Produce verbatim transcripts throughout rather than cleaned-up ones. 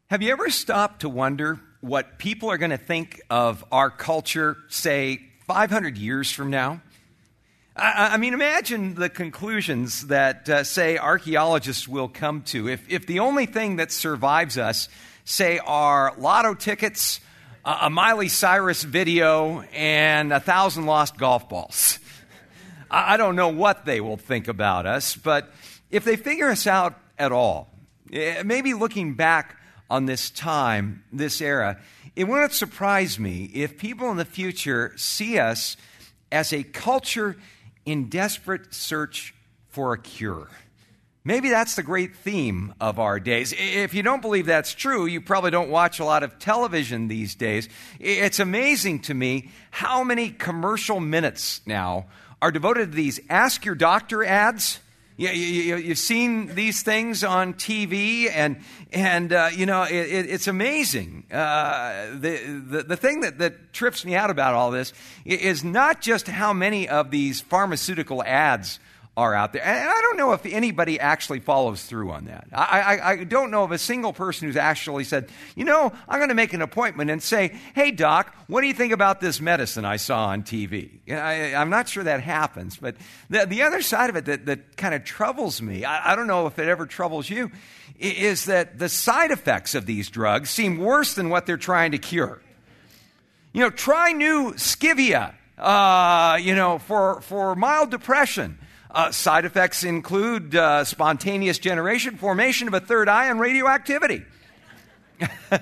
Have you ever stopped to wonder what people are going to think of our culture, say, five hundred years from now? I, I mean, imagine the conclusions that, uh, say, archaeologists will come to. If, if the only thing that survives us, say, are lotto tickets, a, a Miley Cyrus video, and a thousand lost golf balls. I, I don't know what they will think about us, but if they figure us out at all, maybe looking back on this time, this era, it wouldn't surprise me if people in the future see us as a culture in desperate search for a cure. Maybe that's the great theme of our days. If you don't believe that's true, you probably don't watch a lot of television these days. It's amazing to me how many commercial minutes now are devoted to these Ask Your Doctor ads. You, you, you've seen these things on T V, and and uh, you know it, it, it's amazing. Uh, the, the the thing that, that trips me out about all this is not just how many of these pharmaceutical ads are out there. And I don't know if anybody actually follows through on that. I, I, I don't know of a single person who's actually said, you know, I'm going to make an appointment and say, hey, doc, what do you think about this medicine I saw on T V? I, I'm not sure that happens. But the, the other side of it that, that kind of troubles me, I, I don't know if it ever troubles you, is that the side effects of these drugs seem worse than what they're trying to cure. You know, try new Skivia, uh, you know, for, for mild depression. Uh, side effects include uh, spontaneous generation, formation of a third eye, and radioactivity. I,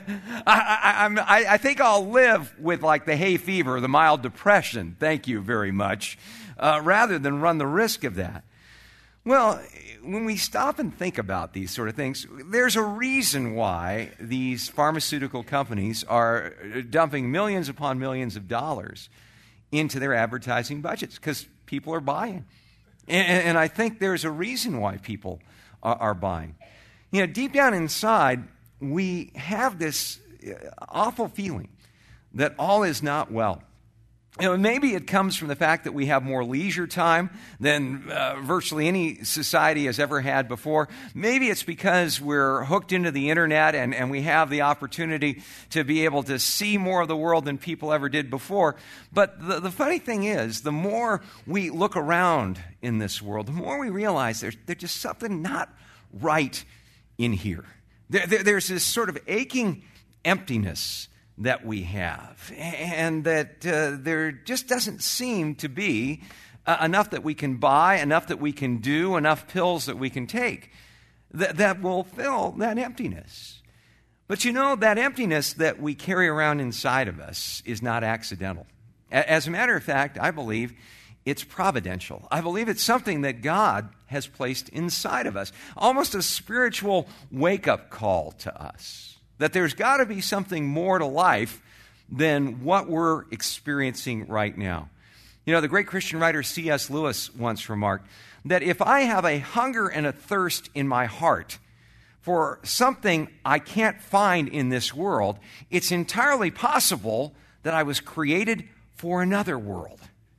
I, I, I think I'll live with like the hay fever, the mild depression, thank you very much, uh, rather than run the risk of that. Well, when we stop and think about these sort of things, there's a reason why these pharmaceutical companies are dumping millions upon millions of dollars into their advertising budgets, because people are buying. And, and I think there's a reason why people are, are buying. You know, deep down inside, we have this awful feeling that all is not well. You know, maybe it comes from the fact that we have more leisure time than uh, virtually any society has ever had before. Maybe it's because we're hooked into the internet and, and we have the opportunity to be able to see more of the world than people ever did before. But the, the funny thing is, the more we look around in this world, the more we realize there's, there's just something not right in here. There, there, there's this sort of aching emptiness that we have, and that uh, there just doesn't seem to be uh, enough that we can buy, enough that we can do, enough pills that we can take that, that will fill that emptiness. But you know, that emptiness that we carry around inside of us is not accidental. As a matter of fact, I believe it's providential. I believe it's something that God has placed inside of us, almost a spiritual wake-up call to us. That there's got to be something more to life than what we're experiencing right now. You know, the great Christian writer C S Lewis once remarked that if I have a hunger and a thirst in my heart for something I can't find in this world, it's entirely possible that I was created for another world.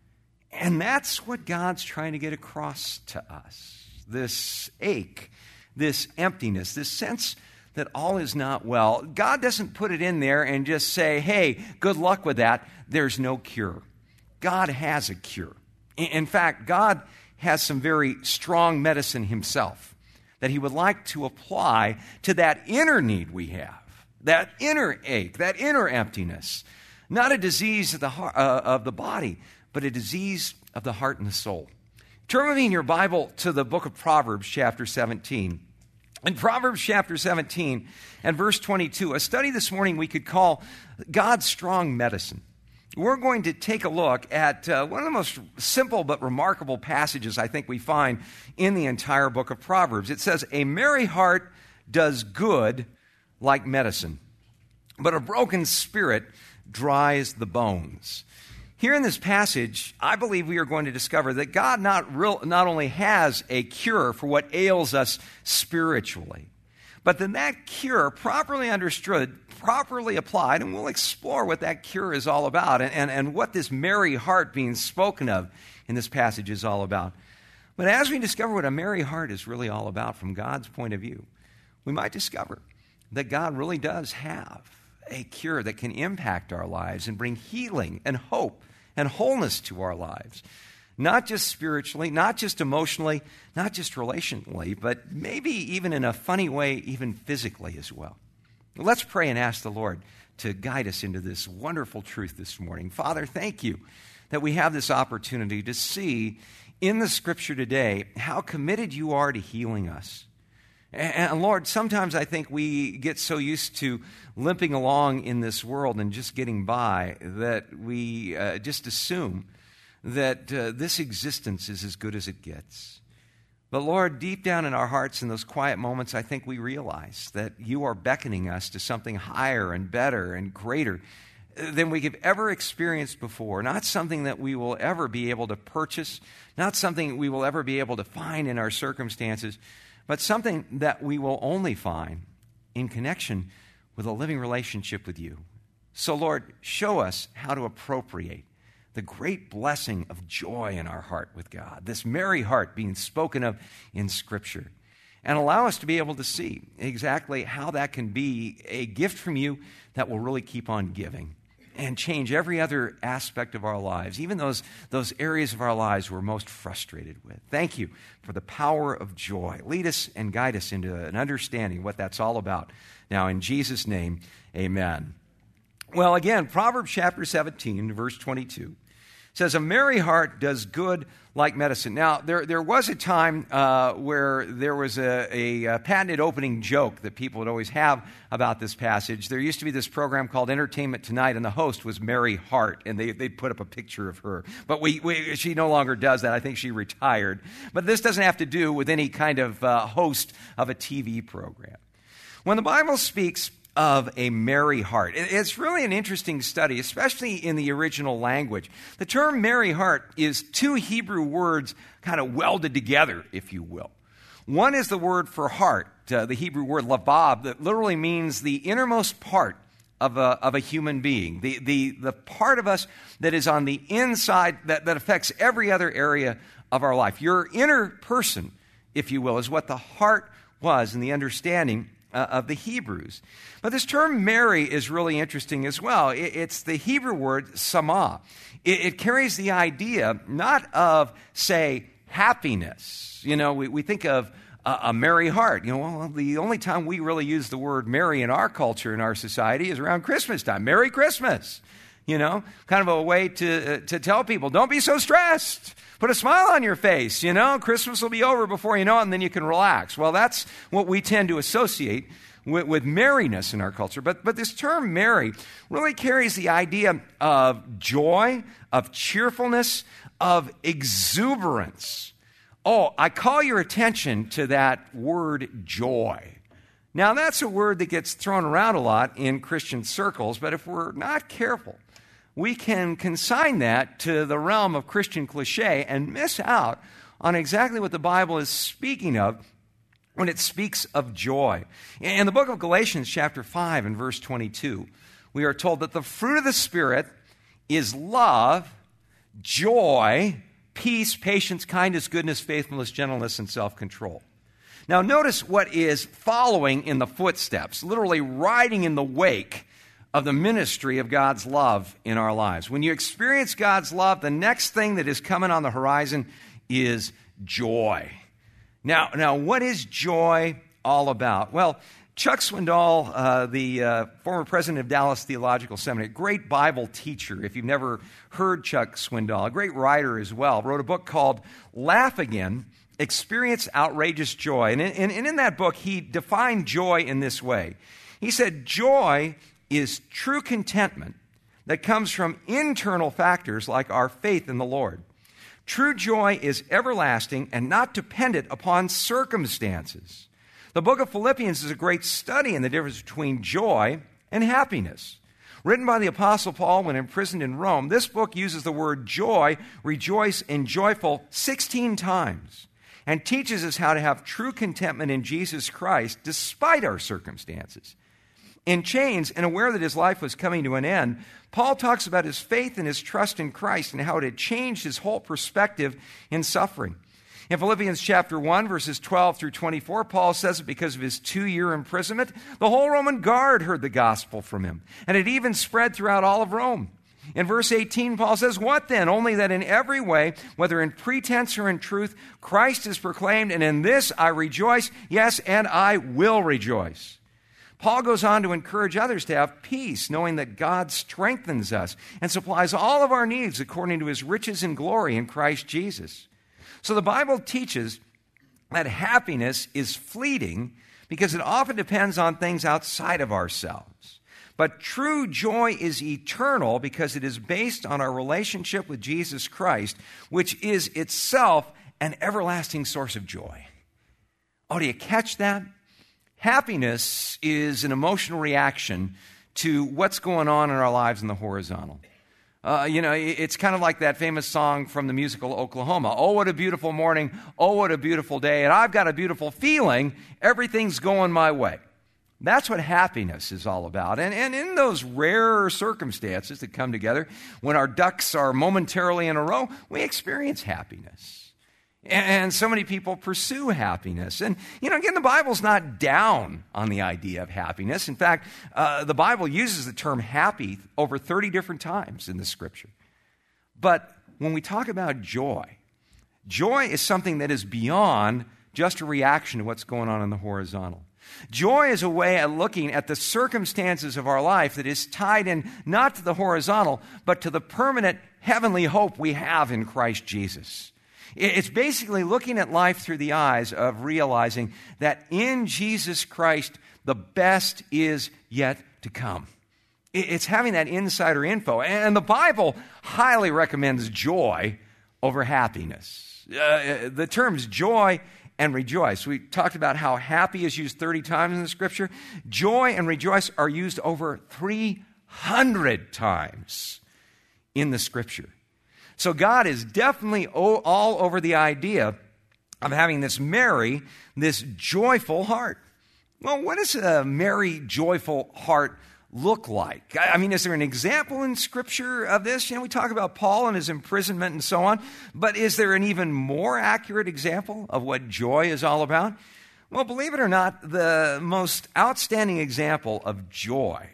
And that's what God's trying to get across to us. This ache, this emptiness, this sense that all is not well. God doesn't put it in there and just say, hey, good luck with that. There's no cure. God has a cure. In fact, God has some very strong medicine himself that he would like to apply to that inner need we have, that inner ache, that inner emptiness. Not a disease of the, heart, uh, of the body, but a disease of the heart and the soul. Turn with me in your Bible to the book of Proverbs, chapter seventeen. In Proverbs chapter seventeen and verse twenty-two, a study this morning we could call God's strong medicine. We're going to take a look at uh, one of the most simple but remarkable passages I think we find in the entire book of Proverbs. It says, a merry heart does good like medicine, but a broken spirit dries the bones. Here in this passage, I believe we are going to discover that God not, real, not only has a cure for what ails us spiritually, but that that cure, properly understood, properly applied, and we'll explore what that cure is all about and, and, and what this merry heart being spoken of in this passage is all about. But as we discover what a merry heart is really all about from God's point of view, we might discover that God really does have a cure that can impact our lives and bring healing and hope and wholeness to our lives. Not just spiritually, not just emotionally, not just relationally, but maybe even in a funny way, even physically as well. Let's pray and ask the Lord to guide us into this wonderful truth this morning. Father, thank you that we have this opportunity to see in the Scripture today how committed you are to healing us. And Lord, sometimes I think we get so used to limping along in this world and just getting by that we uh, just assume that uh, this existence is as good as it gets. But Lord, deep down in our hearts in those quiet moments, I think we realize that you are beckoning us to something higher and better and greater than we have ever experienced before. Not something that we will ever be able to purchase, not something we will ever be able to find in our circumstances, but something that we will only find in connection with a living relationship with you. So Lord, show us how to appropriate the great blessing of joy in our heart with God, this merry heart being spoken of in Scripture, and allow us to be able to see exactly how that can be a gift from you that will really keep on giving and change every other aspect of our lives, even those, those areas of our lives we're most frustrated with. Thank you for the power of joy. Lead us and guide us into an understanding of what that's all about. Now, in Jesus' name, amen. Well, again, Proverbs chapter seventeen, verse twenty-two. Says, a merry heart does good like medicine. Now, there, there was a time uh, where there was a, a, a patented opening joke that people would always have about this passage. There used to be this program called Entertainment Tonight, and the host was Mary Hart, and they, they'd put up a picture of her. But we, we, she no longer does that. I think she retired. But this doesn't have to do with any kind of uh, host of a T V program. When the Bible speaks of a merry heart, it's really an interesting study, especially in the original language. The term merry heart is two Hebrew words kind of welded together, if you will. One is the word for heart, uh, the Hebrew word labab, that literally means the innermost part of a, of a human being, the, the, the part of us that is on the inside that, that affects every other area of our life. Your inner person, if you will, is what the heart was in the understanding Uh, of the Hebrews. But this term merry is really interesting as well. It, it's the Hebrew word sama. It, it carries the idea not of, say, happiness. You know, we, we think of a, a merry heart. You know, well, the only time we really use the word merry in our culture, in our society, is around Christmas time. Merry Christmas. You know, kind of a way to, uh, to tell people, don't be so stressed. Put a smile on your face, you know. Christmas will be over before you know it, and then you can relax. Well, that's what we tend to associate with, with merriness in our culture. But, but this term merry really carries the idea of joy, of cheerfulness, of exuberance. Oh, I call your attention to that word joy. Now, that's a word that gets thrown around a lot in Christian circles, but if we're not careful, we can consign that to the realm of Christian cliche and miss out on exactly what the Bible is speaking of when it speaks of joy. In the book of Galatians, chapter five and verse twenty-two, we are told that the fruit of the Spirit is love, joy, peace, patience, kindness, goodness, faithfulness, gentleness, and self-control. Now, notice what is following in the footsteps, literally riding in the wake of the ministry of God's love in our lives. When you experience God's love, the next thing that is coming on the horizon is joy. Now, now what is joy all about? Well, Chuck Swindoll, uh, the uh, former president of Dallas Theological Seminary, great Bible teacher, if you've never heard Chuck Swindoll, a great writer as well, wrote a book called Laugh Again, Experience Outrageous Joy. And in, and in that book, he defined joy in this way. He said, joy is true contentment that comes from internal factors like our faith in the Lord. True joy is everlasting and not dependent upon circumstances. The book of Philippians is a great study in the difference between joy and happiness. Written by the Apostle Paul when imprisoned in Rome, this book uses the word joy, rejoice, and joyful sixteen times and teaches us how to have true contentment in Jesus Christ despite our circumstances. In chains and aware that his life was coming to an end, Paul talks about his faith and his trust in Christ and how it had changed his whole perspective in suffering. In Philippians chapter one, verses twelve through twenty-four, Paul says that because of his two-year imprisonment, the whole Roman guard heard the gospel from him, and it even spread throughout all of Rome. In verse eighteen, Paul says, "What then? Only that in every way, whether in pretense or in truth, Christ is proclaimed, and in this I rejoice, yes, and I will rejoice." Paul goes on to encourage others to have peace, knowing that God strengthens us and supplies all of our needs according to his riches and glory in Christ Jesus. So the Bible teaches that happiness is fleeting because it often depends on things outside of ourselves. But true joy is eternal because it is based on our relationship with Jesus Christ, which is itself an everlasting source of joy. Oh, do you catch that? Happiness is an emotional reaction to what's going on in our lives in the horizontal. Uh, you know, it's kind of like that famous song from the musical Oklahoma. Oh, what a beautiful morning. Oh, what a beautiful day. And I've got a beautiful feeling. Everything's going my way. That's what happiness is all about. And, and in those rare circumstances that come together, when our ducks are momentarily in a row, we experience happiness. And so many people pursue happiness. And, you know, again, the Bible's not down on the idea of happiness. In fact, uh, the Bible uses the term happy over thirty different times in the Scripture. But when we talk about joy, joy is something that is beyond just a reaction to what's going on in the horizontal. Joy is a way of looking at the circumstances of our life that is tied in not to the horizontal, but to the permanent heavenly hope we have in Christ Jesus. It's basically looking at life through the eyes of realizing that in Jesus Christ, the best is yet to come. It's having that insider info. And the Bible highly recommends joy over happiness. Uh, the terms joy and rejoice. We talked about how happy is used thirty times in the Scripture. Joy and rejoice are used over three hundred times in the Scripture. So God is definitely all over the idea of having this merry, this joyful heart. Well, what does a merry, joyful heart look like? I mean, is there an example in Scripture of this? You know, we talk about Paul and his imprisonment and so on, but is there an even more accurate example of what joy is all about? Well, believe it or not, the most outstanding example of joy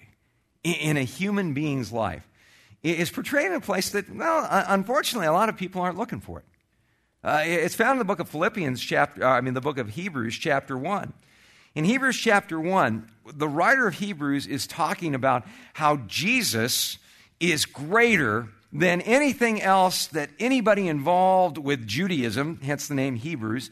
in a human being's life is portrayed in a place that, well, unfortunately, a lot of people aren't looking for it. Uh, it's found in the book of Philippians, chapter, I mean, the book of Hebrews, chapter one. In Hebrews chapter one, the writer of Hebrews is talking about how Jesus is greater than anything else that anybody involved with Judaism, hence the name Hebrews,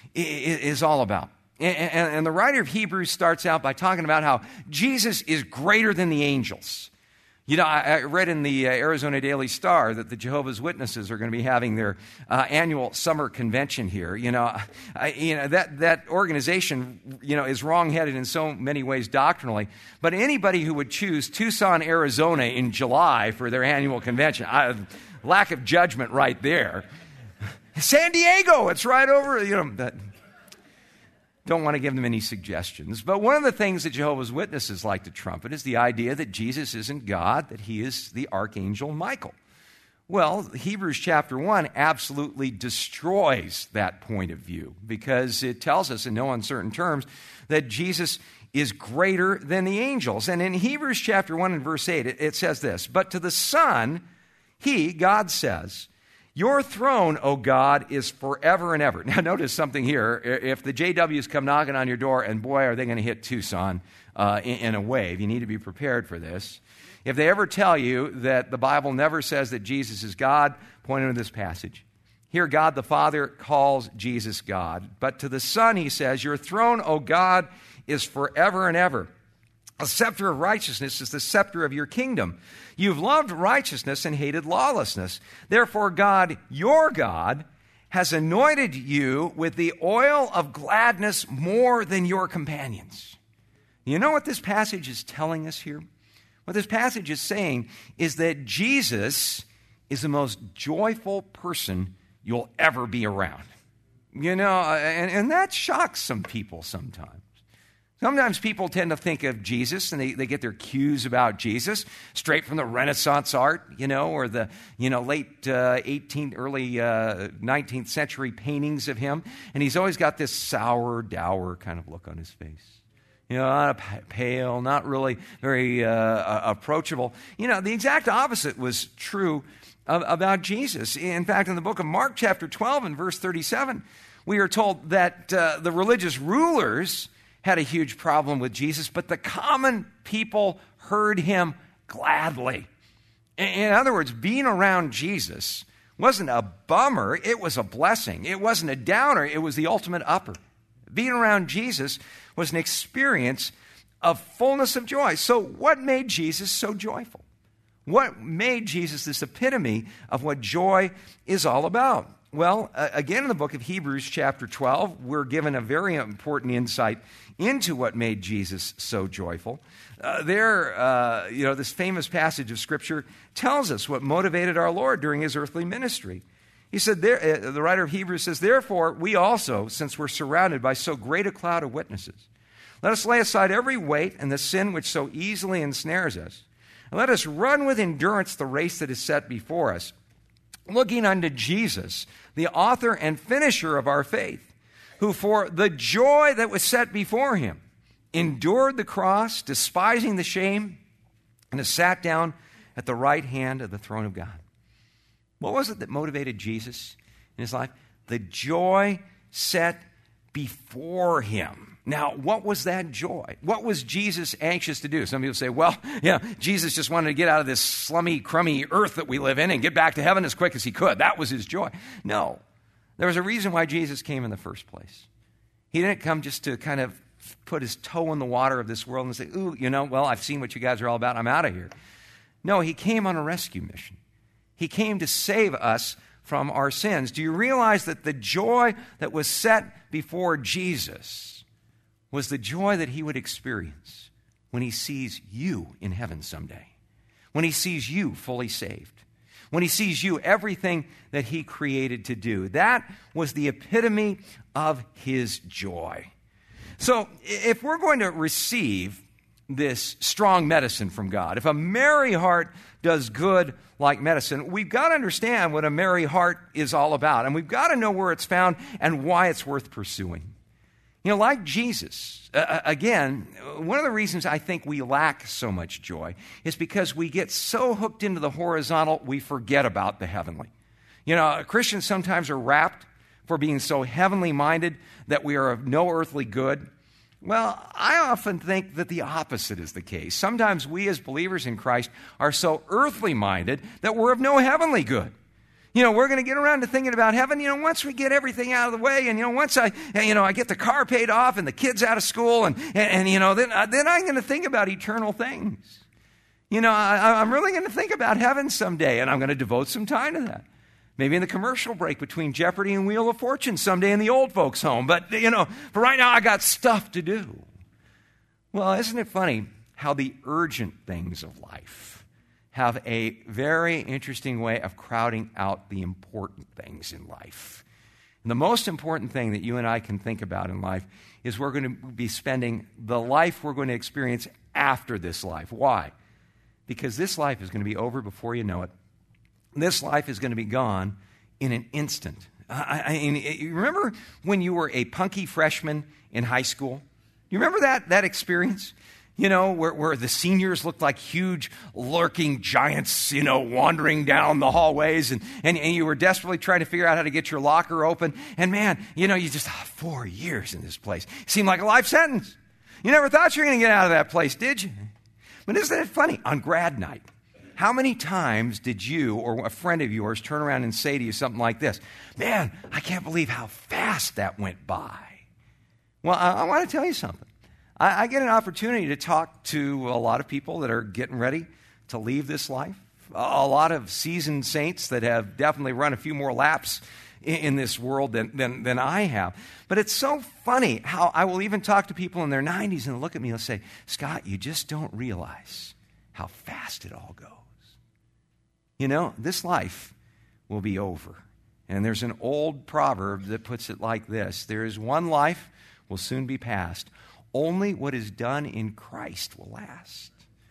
is all about. And the writer of Hebrews starts out by talking about how Jesus is greater than the angels. You know, I read in the Arizona Daily Star that the Jehovah's Witnesses are going to be having their uh, annual summer convention here. You know, I, you know that that organization, you know, is wrong-headed in so many ways doctrinally. But anybody who would choose Tucson, Arizona, in July for their annual convention, I, lack of judgment right there. San Diego, it's right over. You know. That, Don't want to give them any suggestions. But one of the things that Jehovah's Witnesses like to trumpet is the idea that Jesus isn't God, that he is the archangel Michael. Well, Hebrews chapter one absolutely destroys that point of view because it tells us in no uncertain terms that Jesus is greater than the angels. And in Hebrews chapter one and verse eight, it, it says this, "But to the Son, he," God says, "Your throne, O God, is forever and ever." Now, notice something here. If the J Ws come knocking on your door, and boy, are they going to hit Tucson uh, in, in a wave. You need to be prepared for this. If they ever tell you that the Bible never says that Jesus is God, point them to this passage. Here, God the Father calls Jesus God. But to the Son, he says, "Your throne, O God, is forever and ever. A scepter of righteousness is the scepter of your kingdom. You've loved righteousness and hated lawlessness. Therefore, God, your God, has anointed you with the oil of gladness more than your companions." You know what this passage is telling us here? What this passage is saying is that Jesus is the most joyful person you'll ever be around. You know, and, and that shocks some people sometimes. Sometimes people tend to think of Jesus, and they, they get their cues about Jesus straight from the Renaissance art, you know, or the, you know, late uh, eighteenth, early uh, nineteenth century paintings of him. And he's always got this sour, dour kind of look on his face. You know, not pale, not really very uh, approachable. You know, the exact opposite was true of, about Jesus. In fact, in the book of Mark, chapter twelve and verse thirty-seven, we are told that uh, the religious rulers had a huge problem with Jesus, but the common people heard him gladly. In other words, being around Jesus wasn't a bummer, it was a blessing. It wasn't a downer, it was the ultimate upper. Being around Jesus was an experience of fullness of joy. So what made Jesus so joyful? What made Jesus this epitome of what joy is all about? Well, uh, again, in the book of Hebrews chapter twelve, we're given a very important insight into what made Jesus so joyful. Uh, there, uh, you know, this famous passage of Scripture tells us what motivated our Lord during his earthly ministry. He said, there, uh, the writer of Hebrews says, "Therefore, we also, since we're surrounded by so great a cloud of witnesses, let us lay aside every weight and the sin which so easily ensnares us, and let us run with endurance the race that is set before us, looking unto Jesus, the author and finisher of our faith, who for the joy that was set before him endured the cross, despising the shame, and has sat down at the right hand of the throne of God." What was it that motivated Jesus in his life? The joy set before him. Now, what was that joy? What was Jesus anxious to do? Some people say, well, yeah, Jesus just wanted to get out of this slummy, crummy earth that we live in and get back to heaven as quick as he could. That was his joy. No. There was a reason why Jesus came in the first place. He didn't come just to kind of put his toe in the water of this world and say, ooh, you know, well, I've seen what you guys are all about. I'm out of here. No, he came on a rescue mission. He came to save us from our sins. Do you realize that the joy that was set before Jesus was the joy that he would experience when he sees you in heaven someday, when he sees you fully saved, when he sees you everything that he created to do? That was the epitome of his joy. So if we're going to receive this strong medicine from God, if a merry heart does good like medicine, we've got to understand what a merry heart is all about, and we've got to know where it's found and why it's worth pursuing. You know, like Jesus, uh, again, one of the reasons I think we lack so much joy is because we get so hooked into the horizontal, we forget about the heavenly. You know, Christians sometimes are wrapped for being so heavenly minded that we are of no earthly good. Well, I often think that the opposite is the case. Sometimes we as believers in Christ are so earthly minded that we're of no heavenly good. You know, we're going to get around to thinking about heaven, you know, once we get everything out of the way, and, you know, once I, you know, I get the car paid off and the kids out of school, and, and, and you know, then, then I'm going to think about eternal things. You know, I, I'm really going to think about heaven someday, and I'm going to devote some time to that. Maybe in the commercial break between Jeopardy and Wheel of Fortune someday in the old folks' home. But, you know, for right now, I got stuff to do. Well, isn't it funny how the urgent things of life have a very interesting way of crowding out the important things in life? And the most important thing that you and I can think about in life is we're going to be spending the life we're going to experience after this life. Why? Because this life is going to be over before you know it. This life is going to be gone in an instant. I, I, you remember when you were a punky freshman in high school? You remember that, that experience? You know, where, where the seniors looked like huge lurking giants, you know, wandering down the hallways, and, and, and you were desperately trying to figure out how to get your locker open. And man, you know, you just, oh, four years in this place. Seemed like a life sentence. You never thought you were going to get out of that place, did you? But isn't it funny? On grad night, how many times did you or a friend of yours turn around and say to you something like this? Man, I can't believe how fast that went by. Well, I, I want to tell you something. I, I get an opportunity to talk to a lot of people that are getting ready to leave this life. A, a lot of seasoned saints that have definitely run a few more laps in, in this world than, than, than I have. But it's so funny how I will even talk to people in their nineties and they'll look at me and they'll say, Scott, you just don't realize how fast it all goes. You know, this life will be over. And there's an old proverb that puts it like this: there is one life will soon be past. only what is done in Christ will last.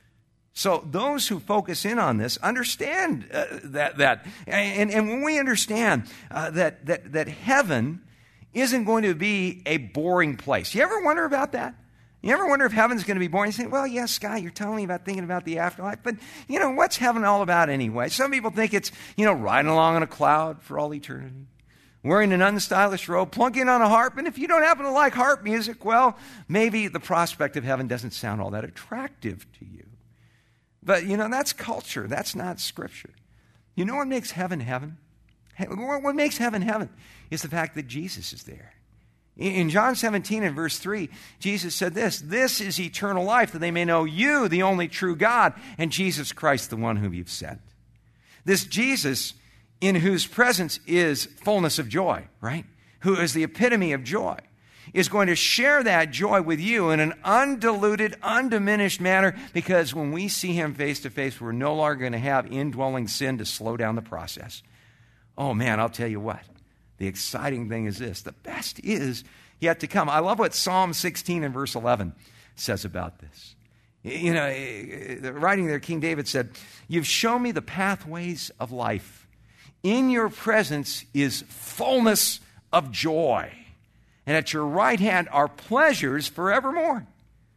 So those who focus in on this understand uh, that, that and, and when we understand uh, that, that, that heaven isn't going to be a boring place. You ever wonder about that? You ever wonder if heaven's going to be boring? You say, well, yes, Scott, you're telling me about thinking about the afterlife, but, you know, what's heaven all about anyway? Some people think it's, you know, riding along on a cloud for all eternity, wearing an unstylish robe, plunking on a harp, and if you don't happen to like harp music, well, maybe the prospect of heaven doesn't sound all that attractive to you. But, you know, that's culture. That's not Scripture. You know what makes heaven heaven? What makes heaven heaven is the fact that Jesus is there. In John seventeen and verse three, Jesus said this, "This is eternal life, that they may know you, the only true God, and Jesus Christ, the one whom you've sent." This Jesus, in whose presence is fullness of joy, right? Who is the epitome of joy, is going to share that joy with you in an undiluted, undiminished manner, because when we see him face to face, we're no longer going to have indwelling sin to slow down the process. Oh man, I'll tell you what. The exciting thing is this. The best is yet to come. I love what Psalm sixteen and verse eleven says about this. You know, writing there, King David said, "You've shown me the pathways of life. In your presence is fullness of joy. And at your right hand are pleasures forevermore."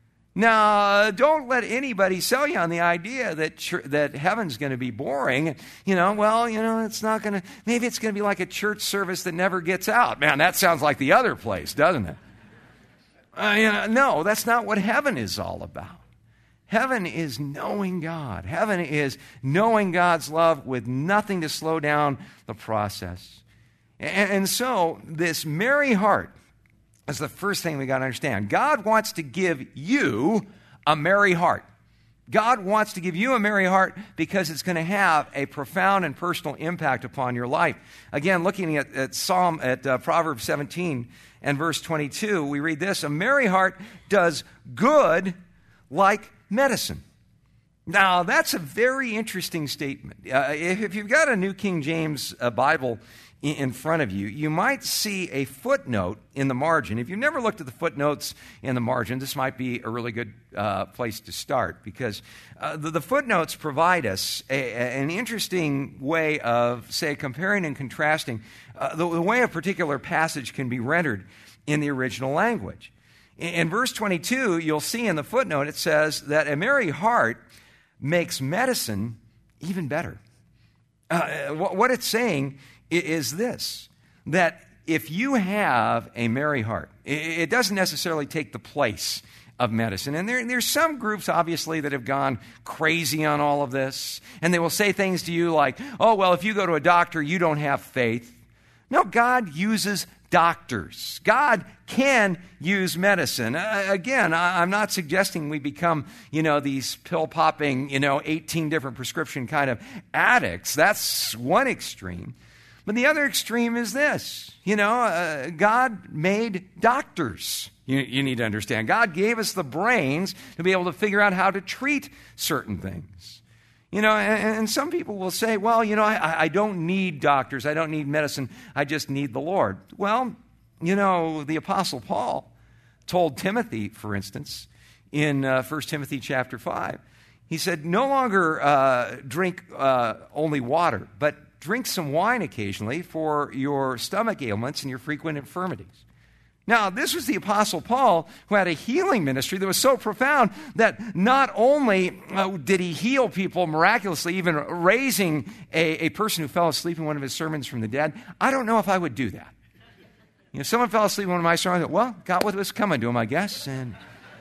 Now, don't let anybody sell you on the idea that ch- that heaven's going to be boring. You know, well, you know, it's not going to, maybe it's going to be like a church service that never gets out. Man, that sounds like the other place, doesn't it? Uh, you know, no, that's not what heaven is all about. Heaven is knowing God. Heaven is knowing God's love with nothing to slow down the process. And, and so, this merry heart, that's the first thing we got to understand. God wants to give you a merry heart. God wants to give you a merry heart because it's going to have a profound and personal impact upon your life. Again, looking at, at Psalm, at uh, Proverbs seventeen and verse twenty-two, we read this: "A merry heart does good like medicine." Now, that's a very interesting statement. Uh, if, if you've got a New King James uh, Bible in front of you, you might see a footnote in the margin. If you've never looked at the footnotes in the margin, this might be a really good uh, place to start, because uh, the, the footnotes provide us a, a, an interesting way of, say, comparing and contrasting uh, the, the way a particular passage can be rendered in the original language. In, in verse twenty-two, you'll see in the footnote, it says that a merry heart makes medicine even better. Uh, what, what it's saying is this, that if you have a merry heart, it doesn't necessarily take the place of medicine. And there, there's some groups, obviously, that have gone crazy on all of this. And they will say things to you like, oh, well, if you go to a doctor, you don't have faith. No, God uses doctors. God can use medicine. Uh, again, I, I'm not suggesting we become, you know, these pill-popping, you know, eighteen different prescription kind of addicts. That's one extreme. But the other extreme is this. You know, uh, God made doctors. You, you need to understand. God gave us the brains to be able to figure out how to treat certain things. You know, and, and some people will say, well, you know, I, I don't need doctors. I don't need medicine. I just need the Lord. Well, you know, the Apostle Paul told Timothy, for instance, in uh, First Timothy chapter five, he said, no longer uh, drink uh, only water, but drink some wine occasionally for your stomach ailments and your frequent infirmities. Now, this was the Apostle Paul, who had a healing ministry that was so profound that not only uh, did he heal people miraculously, even raising a, a person who fell asleep in one of his sermons from the dead. I don't know if I would do that. You know, someone fell asleep in one of my sermons, well, got what was coming to him, I guess. And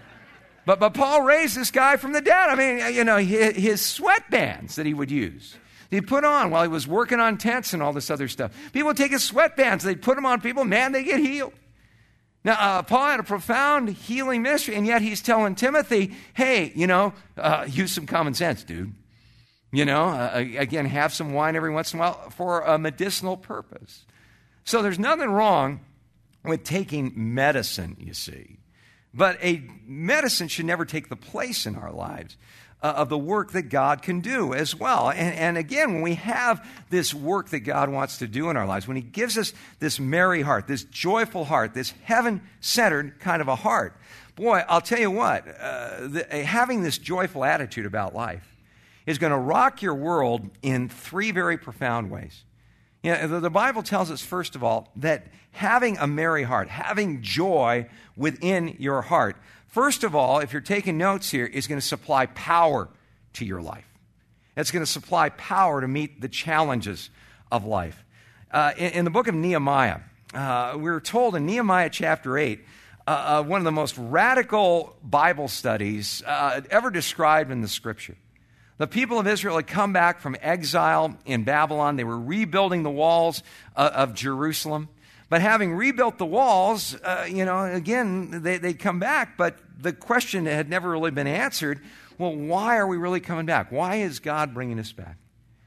but, but Paul raised this guy from the dead. I mean, you know, his, his sweatbands that he would use, he'd put on while he was working on tents and all this other stuff. People would take his sweatbands, they'd put them on people, man, they get healed. Now, uh, Paul had a profound healing ministry, and yet he's telling Timothy, hey, you know, uh, use some common sense, dude. You know, uh, again, have some wine every once in a while for a medicinal purpose. So there's nothing wrong with taking medicine, you see. But a medicine should never take the place in our lives Uh, of the work that God can do as well. And, and again, when we have this work that God wants to do in our lives, when he gives us this merry heart, this joyful heart, this heaven-centered kind of a heart, boy, I'll tell you what, uh, the, having this joyful attitude about life is going to rock your world in three very profound ways. You know, the, the Bible tells us, first of all, that having a merry heart, having joy within your heart, first of all, if you're taking notes here, is going to supply power to your life. It's going to supply power to meet the challenges of life. Uh, in, in the book of Nehemiah, uh, we were told in Nehemiah chapter eight, uh, uh, one of the most radical Bible studies uh, ever described in the Scripture. The people of Israel had come back from exile in Babylon. They were rebuilding the walls uh, of Jerusalem. But having rebuilt the walls, uh, you know, again, they, they'd come back, but the question had never really been answered. Well, why are we really coming back? Why is God bringing us back?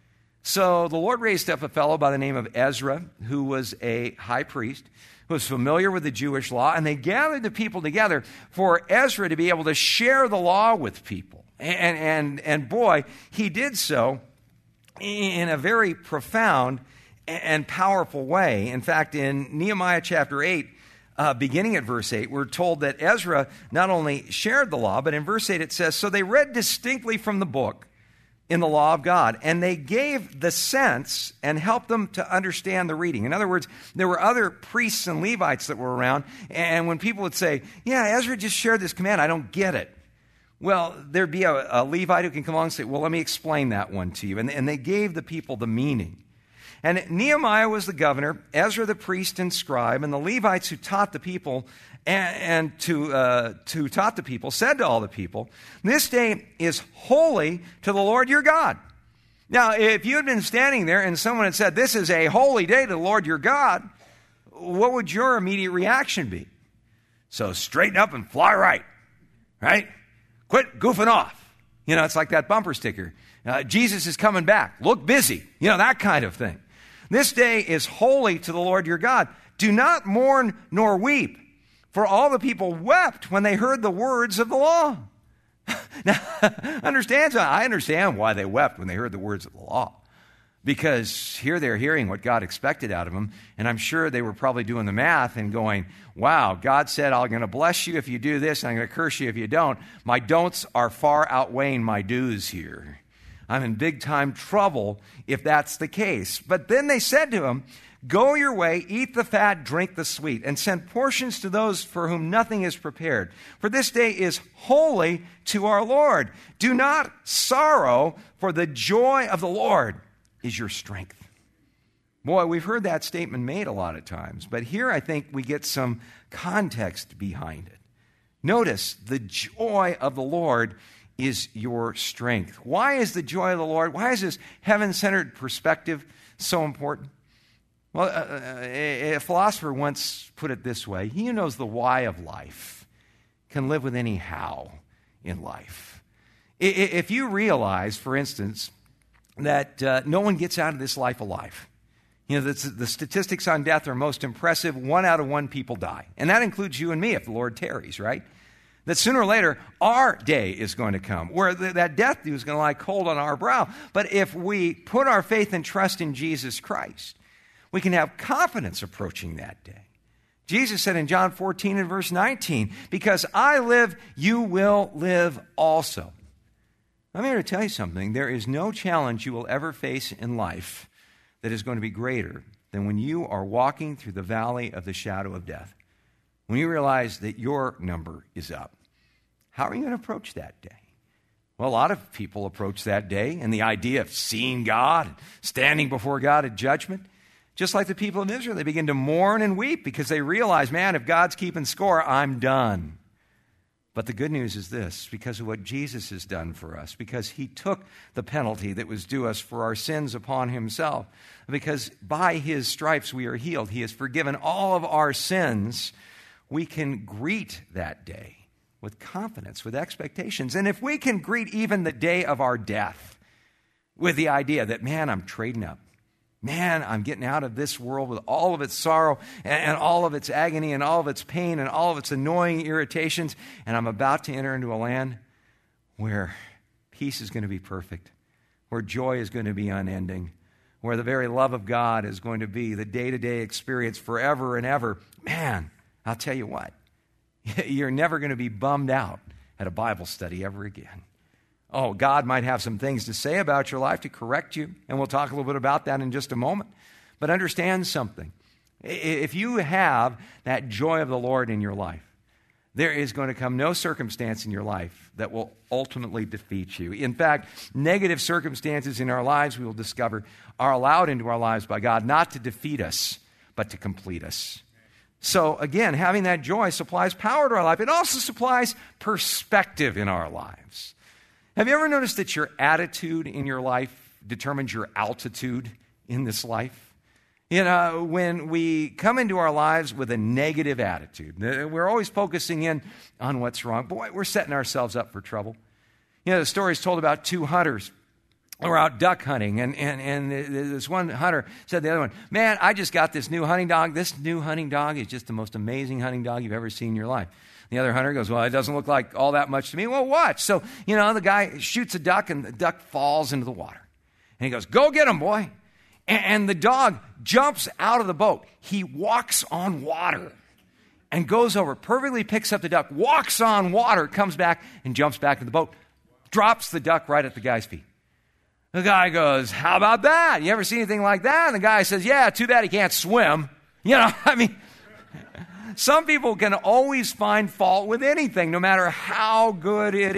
So the Lord raised up a fellow by the name of Ezra, who was a high priest, who was familiar with the Jewish law, and they gathered the people together for Ezra to be able to share the law with people. And, and, and boy, he did so in a very profound and powerful way. In fact, in Nehemiah chapter eight, uh, beginning at verse eight, we're told that Ezra not only shared the law, but in verse eight it says, so they read distinctly from the book in the law of God, and they gave the sense and helped them to understand the reading. In other words, there were other priests and Levites that were around, and when people would say, yeah, Ezra just shared this command, I don't get it. Well, there'd be a, a Levite who can come along and say, well, let me explain that one to you. And, and they gave the people the meaning. And Nehemiah was the governor, Ezra the priest and scribe, and the Levites who taught the people and, and to, uh, to taught the people said to all the people, this day is holy to the Lord your God. Now, if you had been standing there and someone had said, this is a holy day to the Lord your God, what would your immediate reaction be? So straighten up and fly right, right? Quit goofing off. You know, it's like that bumper sticker. Uh, Jesus is coming back. Look busy. You know, that kind of thing. This day is holy to the Lord your God. Do not mourn nor weep, for all the people wept when they heard the words of the law. Now, understand, I understand why they wept when they heard the words of the law. Because here they're hearing what God expected out of them, and I'm sure they were probably doing the math and going, wow, God said, I'm going to bless you if you do this, and I'm going to curse you if you don't. My don'ts are far outweighing my do's here. I'm in big time trouble if that's the case. But then they said to him, go your way, eat the fat, drink the sweet, and send portions to those for whom nothing is prepared. For this day is holy to our Lord. Do not sorrow, for the joy of the Lord is your strength. Boy, we've heard that statement made a lot of times, but here I think we get some context behind it. Notice, the joy of the Lord is your strength. Why is the joy of the Lord, why is this heaven-centered perspective so important? Well, uh, a, a philosopher once put it this way, he who knows the why of life can live with any how in life. If you realize, for instance, that uh, no one gets out of this life alive. You know, the, the statistics on death are most impressive. One out of one people die. And that includes you and me if the Lord tarries, right? That sooner or later, our day is going to come, where th- that death is going to lie cold on our brow. But if we put our faith and trust in Jesus Christ, we can have confidence approaching that day. Jesus said in John fourteen and verse nineteen, because I live, you will live also. I'm here to tell you something. There is no challenge you will ever face in life that is going to be greater than when you are walking through the valley of the shadow of death. When you realize that your number is up. How are you going to approach that day? Well, a lot of people approach that day and the idea of seeing God, standing before God at judgment. Just like the people of Israel, they begin to mourn and weep because they realize, man, if God's keeping score, I'm done. But the good news is this, because of what Jesus has done for us, because he took the penalty that was due us for our sins upon himself, because by his stripes we are healed, he has forgiven all of our sins, we can greet that day with confidence, with expectations. And if we can greet even the day of our death with the idea that, man, I'm trading up. Man, I'm getting out of this world with all of its sorrow and, and all of its agony and all of its pain and all of its annoying irritations, and I'm about to enter into a land where peace is going to be perfect, where joy is going to be unending, where the very love of God is going to be the day-to-day experience forever and ever. Man, I'll tell you what, You're never going to be bummed out at a Bible study ever again. Oh, God might have some things to say about your life to correct you, and we'll talk a little bit about that in just a moment. But understand something. If you have that joy of the Lord in your life, there is going to come no circumstance in your life that will ultimately defeat you. In fact, negative circumstances in our lives, we will discover, are allowed into our lives by God not to defeat us, but to complete us. So again, having that joy supplies power to our life. It also supplies perspective in our lives. Have you ever noticed that your attitude in your life determines your altitude in this life? You know, when we come into our lives with a negative attitude, we're always focusing in on what's wrong. Boy, we're setting ourselves up for trouble. You know, the story is told about two hunters who were out duck hunting, and, and, and this one hunter said to the other one, man, I just got this new hunting dog. This new hunting dog is just the most amazing hunting dog you've ever seen in your life. The other hunter goes, well, it doesn't look like all that much to me. Well, watch. So, you know, the guy shoots a duck, and the duck falls into the water. And he goes, go get him, boy. And the dog jumps out of the boat. He walks on water and goes over, perfectly picks up the duck, walks on water, comes back and jumps back in the boat, drops the duck right at the guy's feet. The guy goes, how about that? You ever see anything like that? And the guy says, yeah, too bad he can't swim. You know, I mean, some people can always find fault with anything, no matter how good it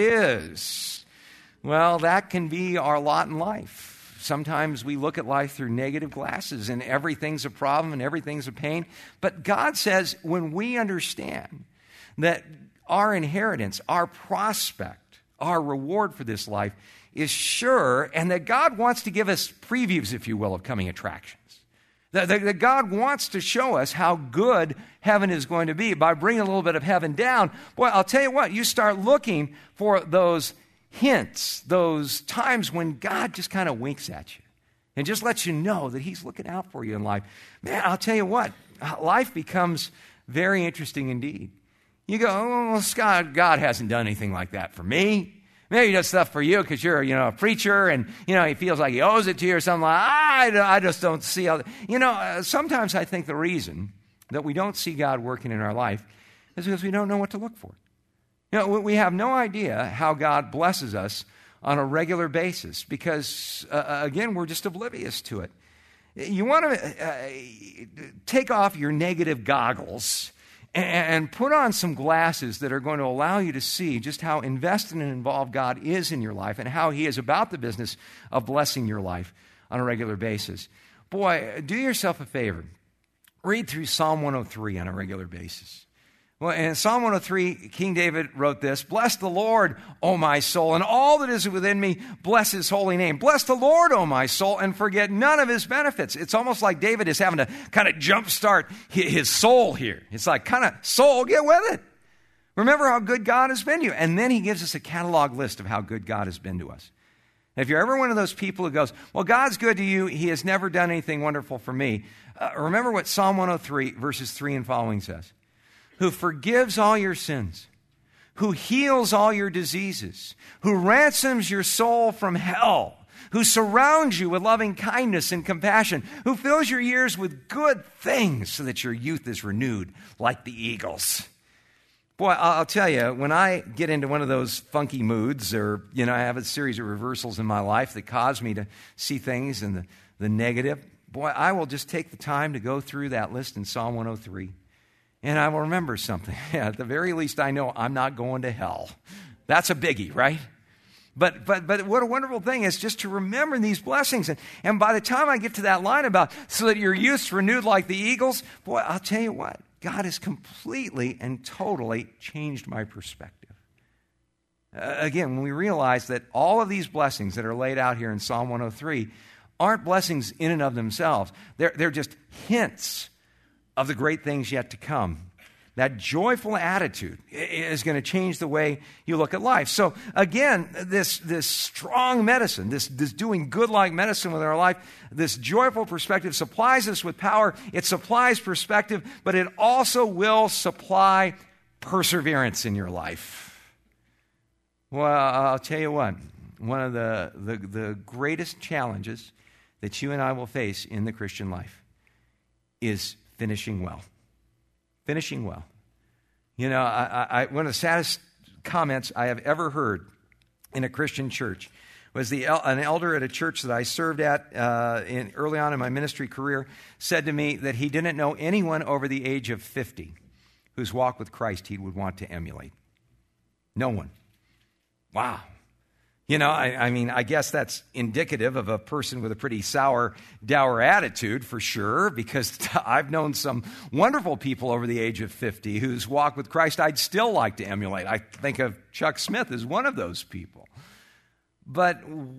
is. Well, that can be our lot in life. Sometimes we look at life through negative glasses and everything's a problem and everything's a pain. But God says when we understand that our inheritance, our prospect, our reward for this life is sure, and that God wants to give us previews, if you will, of coming attractions. That, that, that God wants to show us how good heaven is going to be by bringing a little bit of heaven down. Boy, I'll tell you what, you start looking for those hints, those times when God just kind of winks at you and just lets you know that he's looking out for you in life. Man, I'll tell you what, life becomes very interesting indeed. You go, oh, well, Scott, God hasn't done anything like that for me. Maybe he does stuff for you because you're, you know, a preacher and, you know, he feels like he owes it to you or something like that. I, I just don't see how, you know, uh, sometimes I think the reason that we don't see God working in our life is because we don't know what to look for. You know, we have no idea how God blesses us on a regular basis because, uh, again, we're just oblivious to it. You want to uh, take off your negative goggles and, and put on some glasses that are going to allow you to see just how invested and involved God is in your life and how he is about the business of blessing your life on a regular basis. Boy, do yourself a favor. Read through Psalm one oh three on a regular basis. Well, in Psalm one oh three, King David wrote this, bless the Lord, O my soul, and all that is within me, bless his holy name. Bless the Lord, O my soul, and forget none of his benefits. It's almost like David is having to kind of jumpstart his soul here. It's like, kind of, soul, get with it. Remember how good God has been to you. And then he gives us a catalog list of how good God has been to us. If you're ever one of those people who goes, well, God's good to you, he has never done anything wonderful for me. Uh, remember what Psalm one oh three, verses three and following says. Who forgives all your sins, who heals all your diseases, who ransoms your soul from hell, who surrounds you with loving kindness and compassion, who fills your years with good things so that your youth is renewed like the eagles. Boy, I'll tell you, when I get into one of those funky moods or, you know, I have a series of reversals in my life that cause me to see things in the, the negative, boy, I will just take the time to go through that list in Psalm one oh three. And I will remember something. Yeah, at the very least, I know I'm not going to hell. That's a biggie, right? But but but what a wonderful thing is just to remember these blessings. And, and by the time I get to that line about so that your youth's renewed like the eagles, boy, I'll tell you what, God has completely and totally changed my perspective. Uh, again, when we realize that all of these blessings that are laid out here in Psalm one oh three aren't blessings in and of themselves. They're, they're just hints of the great things yet to come. That joyful attitude is going to change the way you look at life. So again, this, this strong medicine, this, this doing good-like medicine with our life, this joyful perspective supplies us with power. It supplies perspective, but it also will supply perseverance in your life. Well, I'll tell you what, one of the, the, the greatest challenges that you and I will face in the Christian life is finishing well. Finishing well. You know, I, I, one of the saddest comments I have ever heard in a Christian church was the an elder at a church that I served at uh, in, early on in my ministry career said to me that he didn't know anyone over the age of fifty whose walk with Christ he would want to emulate. No one. Wow. You know, I, I mean, I guess that's indicative of a person with a pretty sour, dour attitude for sure, because I've known some wonderful people over the age of fifty whose walk with Christ I'd still like to emulate. I think of Chuck Smith as one of those people. But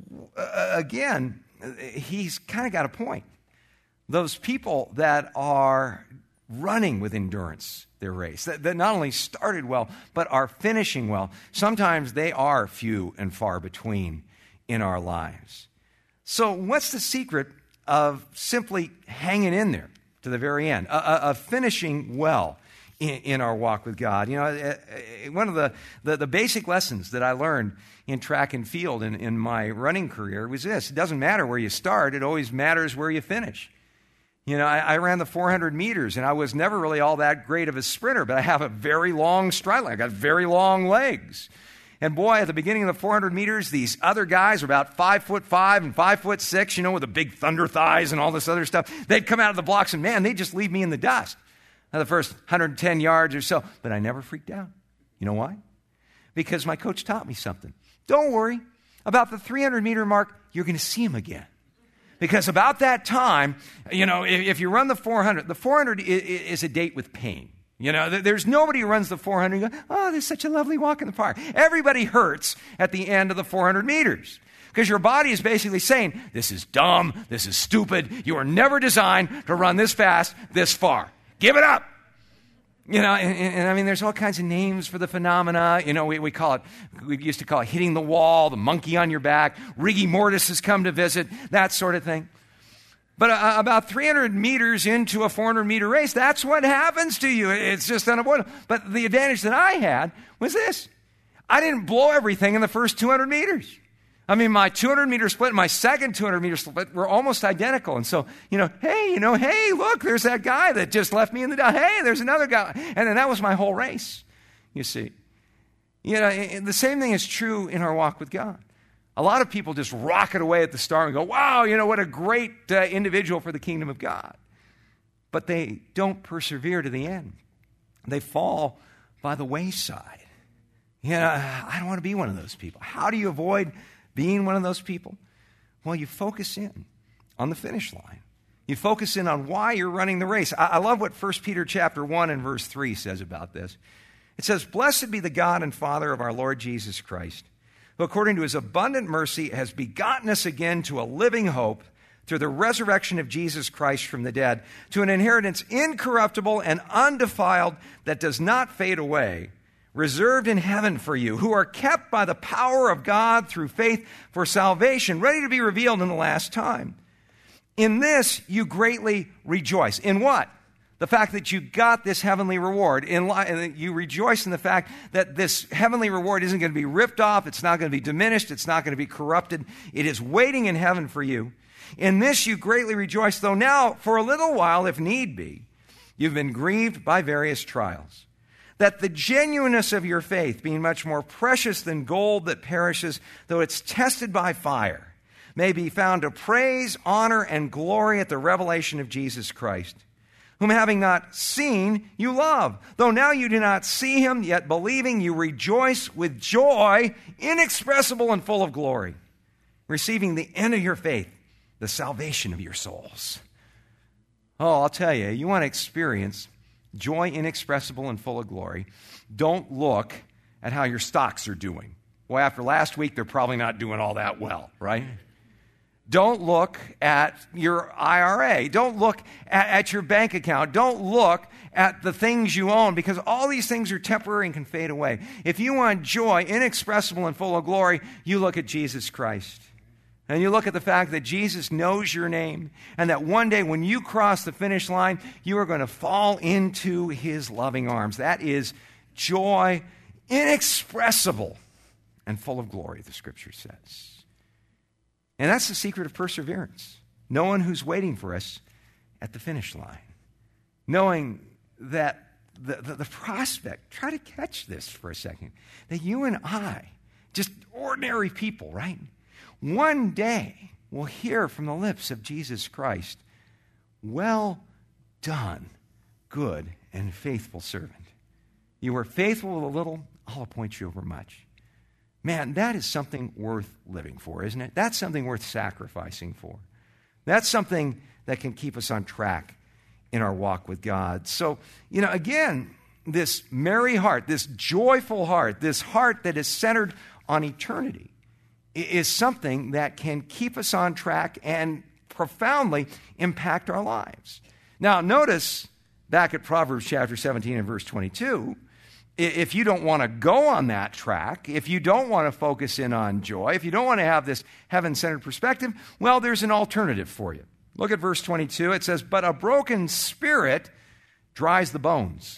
uh, again, he's kind of got a point. Those people that are running with endurance their race, that, that not only started well, but are finishing well, sometimes they are few and far between in our lives. So what's the secret of simply hanging in there to the very end, uh, of finishing well in, in our walk with God? You know, one of the, the, the basic lessons that I learned in track and field in, in my running career was this: it doesn't matter where you start, it always matters where you finish. You know, I, I ran the four hundred meters, and I was never really all that great of a sprinter, but I have a very long stride line. I got very long legs. And boy, at the beginning of the four hundred meters, these other guys were about five foot five and five foot six, you know, with the big thunder thighs and all this other stuff. They'd come out of the blocks, and man, they'd just leave me in the dust. Now, the first one hundred ten yards or so, but I never freaked out. You know why? Because my coach taught me something. Don't worry. About the three hundred meter mark, you're going to see him again. Because about that time, you know, if, if you run the four hundred, the four hundred is, is a date with pain. You know, there's nobody who runs the four hundred and goes, oh, there's such a lovely walk in the park. Everybody hurts at the end of the four hundred meters. Because your body is basically saying, this is dumb, this is stupid, you are never designed to run this fast, this far. Give it up. You know, and, and, and I mean, there's all kinds of names for the phenomena. You know, we, we call it, we used to call it hitting the wall, the monkey on your back, rigor mortis has come to visit, that sort of thing. But uh, about three hundred meters into a four hundred meter race, that's what happens to you. It's just unavoidable. But the advantage that I had was this: I didn't blow everything in the first two hundred meters. I mean, my two hundred meter split and my second two hundred meter split were almost identical. And so, you know, hey, you know, hey, look, there's that guy that just left me in the dust. Hey, there's another guy. And then that was my whole race, you see. You know, the same thing is true in our walk with God. A lot of people just rocket away at the start and go, wow, you know, what a great uh, individual for the kingdom of God. But they don't persevere to the end. They fall by the wayside. You know, I don't want to be one of those people. How do you avoid being one of those people? Well, you focus in on the finish line. You focus in on why you're running the race. I, I love what First Peter chapter one and verse three says about this. It says, blessed be the God and Father of our Lord Jesus Christ, who according to his abundant mercy has begotten us again to a living hope through the resurrection of Jesus Christ from the dead, to an inheritance incorruptible and undefiled that does not fade away, reserved in heaven for you, who are kept by the power of God through faith for salvation, ready to be revealed in the last time. In this you greatly rejoice. In what? The fact that you got this heavenly reward. In li- you rejoice in the fact that this heavenly reward isn't going to be ripped off, it's not going to be diminished, it's not going to be corrupted. It is waiting in heaven for you. In this you greatly rejoice, though now, for a little while, if need be, you've been grieved by various trials, that the genuineness of your faith, being much more precious than gold that perishes, though it's tested by fire, may be found to praise, honor, and glory at the revelation of Jesus Christ, whom having not seen, you love. Though now you do not see him, yet believing you rejoice with joy inexpressible and full of glory, receiving the end of your faith, the salvation of your souls. Oh, I'll tell you, you want to experience joy inexpressible and full of glory, don't look at how your stocks are doing. Well, after last week, they're probably not doing all that well, right? Don't look at your I R A. Don't look at, at your bank account. Don't look at the things you own, because all these things are temporary and can fade away. If you want joy inexpressible and full of glory, you look at Jesus Christ. And you look at the fact that Jesus knows your name, and that one day when you cross the finish line, you are going to fall into his loving arms. That is joy inexpressible and full of glory, the scripture says. And that's the secret of perseverance. Knowing who's waiting for us at the finish line. Knowing that the, the, the prospect, try to catch this for a second, that you and I, just ordinary people, right? One day we'll hear from the lips of Jesus Christ, well done, good and faithful servant. You were faithful with a little, I'll appoint you over much. Man, that is something worth living for, isn't it? That's something worth sacrificing for. That's something that can keep us on track in our walk with God. So, you know, again, this merry heart, this joyful heart, this heart that is centered on eternity is something that can keep us on track and profoundly impact our lives. Now, notice back at Proverbs chapter seventeen and verse twenty-two, if you don't want to go on that track, if you don't want to focus in on joy, if you don't want to have this heaven-centered perspective, well, there's an alternative for you. Look at verse twenty-two. It says, but a broken spirit dries the bones.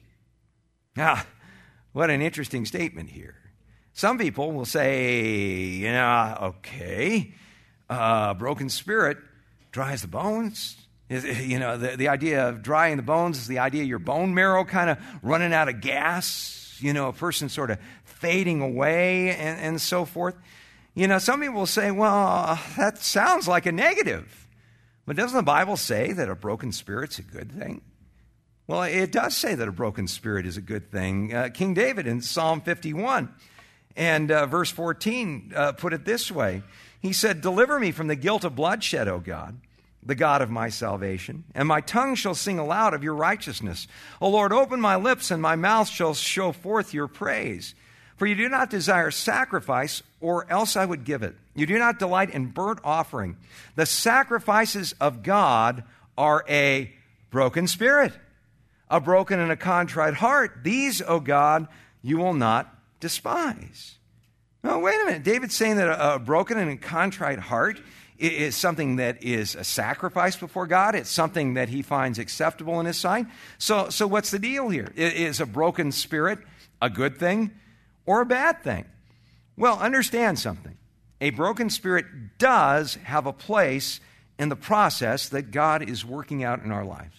Now, what an interesting statement here. Some people will say, you know, okay, uh, broken spirit dries the bones. You know, the, the idea of drying the bones is the idea of your bone marrow kind of running out of gas, you know, a person sort of fading away and, and so forth. You know, some people will say, well, that sounds like a negative. But doesn't the Bible say that a broken spirit's a good thing? Well, it does say that a broken spirit is a good thing. Uh, King David in Psalm fifty-one and uh, verse fourteen uh, put it this way. He said, deliver me from the guilt of bloodshed, O God, the God of my salvation, and my tongue shall sing aloud of your righteousness. O Lord, open my lips, and my mouth shall show forth your praise. For you do not desire sacrifice, or else I would give it. You do not delight in burnt offering. The sacrifices of God are a broken spirit, a broken and a contrite heart. These, O God, you will not despise. No, wait a minute. David's saying that a, a broken and a contrite heart is something that is a sacrifice before God. It's something that he finds acceptable in his sight. So, so what's the deal here? Is a broken spirit a good thing or a bad thing? Well, understand something. A broken spirit does have a place in the process that God is working out in our lives.